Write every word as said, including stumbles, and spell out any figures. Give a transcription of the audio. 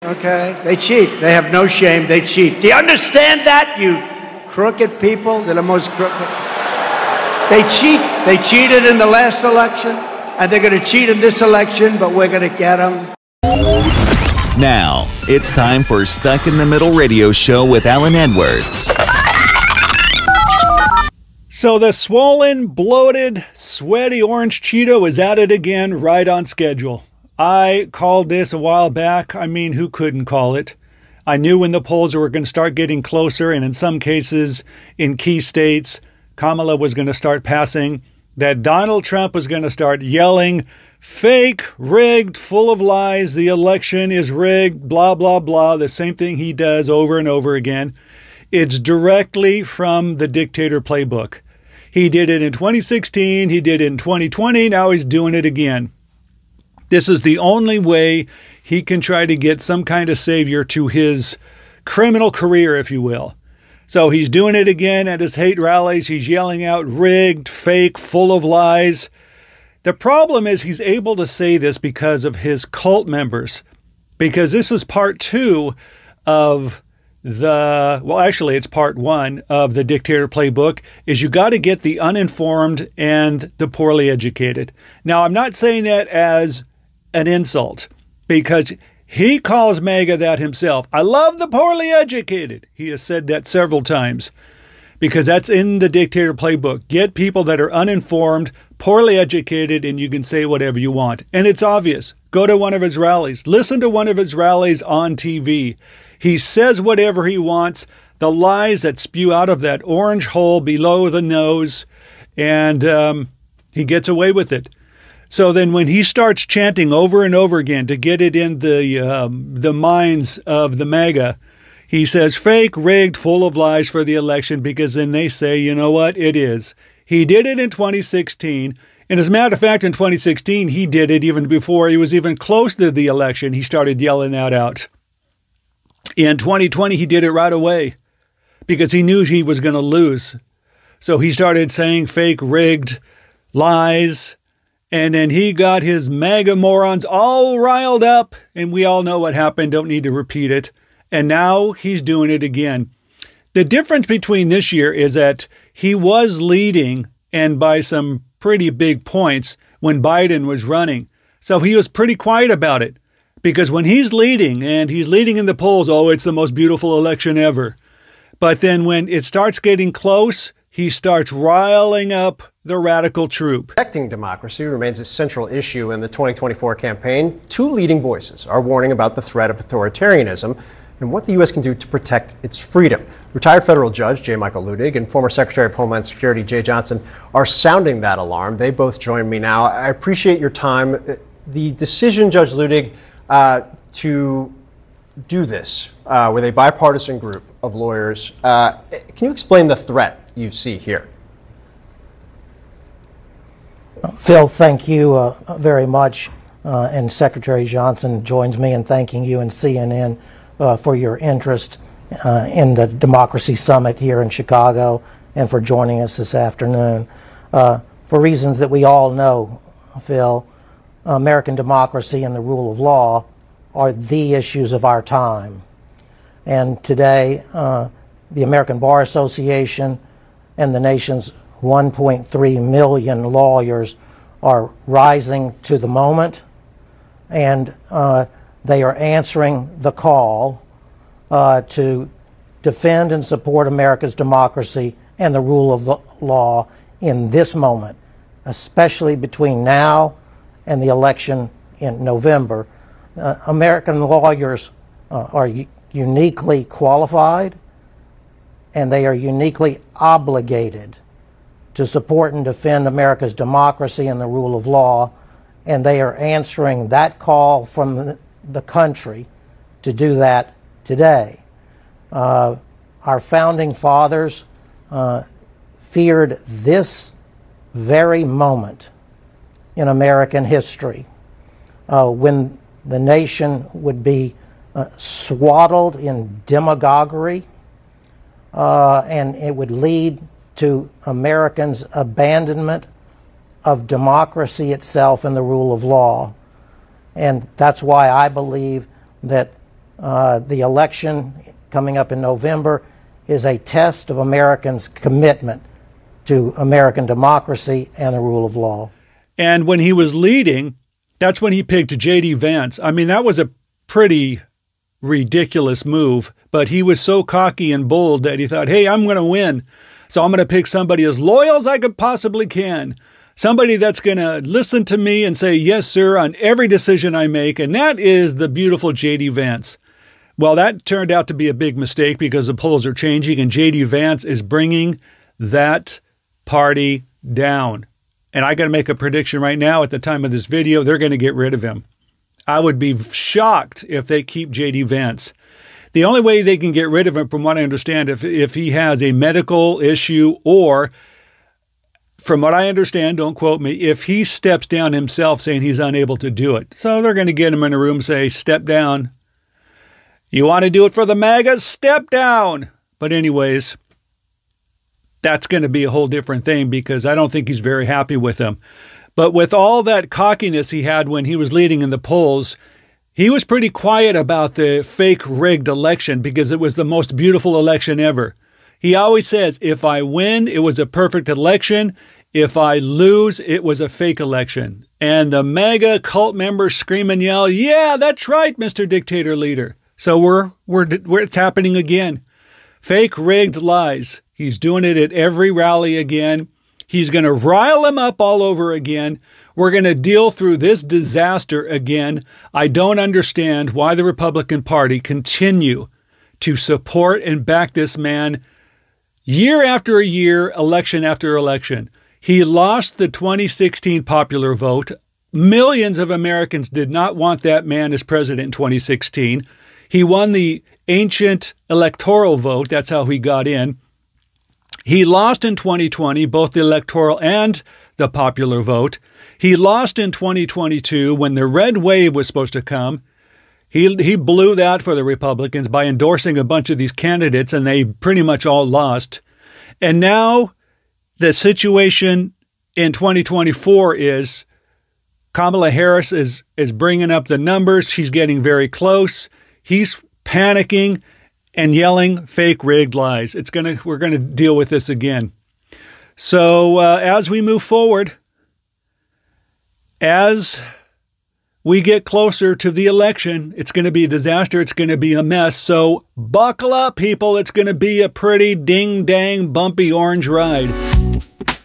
Okay? They cheat. They have no shame. They cheat. Do you understand that, you crooked people? They're the most crooked. They cheat. They cheated in the last election, and they're going to cheat in this election, but we're going to get them. Now, it's time for Stuck in the Middle Radio Show with Alan Edwards. So the swollen, bloated, sweaty orange Cheeto is at it again, right on schedule. I called this a while back. I mean, who couldn't call it? I knew when the polls were going to start getting closer, and in some cases, in key states, Kamala was going to start passing, that Donald Trump was going to start yelling, fake, rigged, full of lies, the election is rigged, blah, blah, blah, the same thing he does over and over again. It's directly from the dictator playbook. He did it in twenty sixteen, he did it in twenty twenty, now he's doing it again. This is the only way he can try to get some kind of savior to his criminal career, if you will. So he's doing it again at his hate rallies. He's yelling out rigged, fake, full of lies. The problem is he's able to say this because of his cult members, because this is part two of the, well, actually it's part one of the dictator playbook, is you got to get the uninformed and the poorly educated. Now, I'm not saying that as an insult, because he calls MAGA that himself. I love the poorly educated. He has said that several times because that's in the dictator playbook. Get people that are uninformed, poorly educated, and you can say whatever you want. And it's obvious. Go to one of his rallies. Listen to one of his rallies on T V. He says whatever he wants. The lies that spew out of that orange hole below the nose, and um, he gets away with it. So then when he starts chanting over and over again to get it in the um, the minds of the MAGA, he says fake, rigged, full of lies for the election, because then they say, you know what, it is. He did it in twenty sixteen. And as a matter of fact, in twenty sixteen, he did it even before he was even close to the election. He started yelling that out. In twenty twenty, he did it right away because he knew he was going to lose. So he started saying fake, rigged, lies. And then he got his MAGA morons all riled up. And we all know what happened. Don't need to repeat it. And now he's doing it again. The difference between this year is that he was leading, and by some pretty big points, when Biden was running. So he was pretty quiet about it. Because when he's leading, and he's leading in the polls, oh, it's the most beautiful election ever. But then when it starts getting close, he starts riling up the radical troop. Protecting democracy remains a central issue in the twenty twenty-four campaign. Two leading voices are warning about the threat of authoritarianism and what the U S can do to protect its freedom. Retired federal judge J. Michael Luttig and former Secretary of Homeland Security Jeh Johnson are sounding that alarm. They both join me now. I appreciate your time. The decision, Judge Luttig, uh, to do this uh, with a bipartisan group of lawyers, uh, can you explain the threat you see here? Phil, thank you uh, very much. Uh, and Secretary Johnson joins me in thanking you and C N N uh, for your interest uh, in the Democracy Summit here in Chicago and for joining us this afternoon. Uh, for reasons that we all know, Phil, American democracy and the rule of law are the issues of our time. And today, uh, the American Bar Association and the nation's one point three million lawyers are rising to the moment, and uh, they are answering the call uh, to defend and support America's democracy and the rule of the law in this moment, especially between now and the election in November. Uh, American lawyers uh, are u- uniquely qualified, and they are uniquely obligated to support and defend America's democracy and the rule of law, and they are answering that call from the, the country to do that today. Uh, our founding fathers uh, feared this very moment in American history uh, when the nation would be uh, swaddled in demagoguery, uh, and it would lead to Americans' abandonment of democracy itself and the rule of law. And that's why I believe that Uh, the election coming up in November is a test of Americans' commitment to American democracy and the rule of law. And when he was leading, that's when he picked J D Vance. I mean, that was a pretty ridiculous move, but he was so cocky and bold that he thought, hey, I'm going to win. So I'm going to pick somebody as loyal as I could possibly can. Somebody that's going to listen to me and say, yes, sir, on every decision I make. And that is the beautiful J D Vance. Well, that turned out to be a big mistake because the polls are changing and J D Vance is bringing that party down. And I got to make a prediction right now at the time of this video, they're going to get rid of him. I would be shocked if they keep J D Vance. The only way they can get rid of him, from what I understand, if if he has a medical issue or, from what I understand, don't quote me, if he steps down himself saying he's unable to do it. So they're going to get him in a room, say, step down. You want to do it for the MAGAs? Step down. But anyways, that's going to be a whole different thing because I don't think he's very happy with them. But with all that cockiness he had when he was leading in the polls, he was pretty quiet about the fake rigged election because it was the most beautiful election ever. He always says, if I win, it was a perfect election. If I lose, it was a fake election. And the MAGA cult members scream and yell, yeah, that's right, Mister Dictator Leader. So we're, we're, we're it's happening again. Fake rigged lies. He's doing it at every rally again. He's going to rile them up all over again. We're going to deal through this disaster again. I don't understand why the Republican Party continue to support and back this man year after year, election after election. He lost the twenty sixteen popular vote. Millions of Americans did not want that man as president in twenty sixteen. He won the ancient electoral vote. That's how he got in. He lost in twenty twenty, both the electoral and the popular vote. He lost in twenty twenty-two when the red wave was supposed to come. He he blew that for the Republicans by endorsing a bunch of these candidates, and they pretty much all lost. And now the situation in twenty twenty-four is Kamala Harris is, is bringing up the numbers. She's getting very close. He's panicking and yelling fake rigged lies. It's gonna we're gonna deal with this again. So uh, as we move forward, as we get closer to the election, it's going to be a disaster. It's going to be a mess. So buckle up, people. It's going to be a pretty ding dang bumpy orange ride.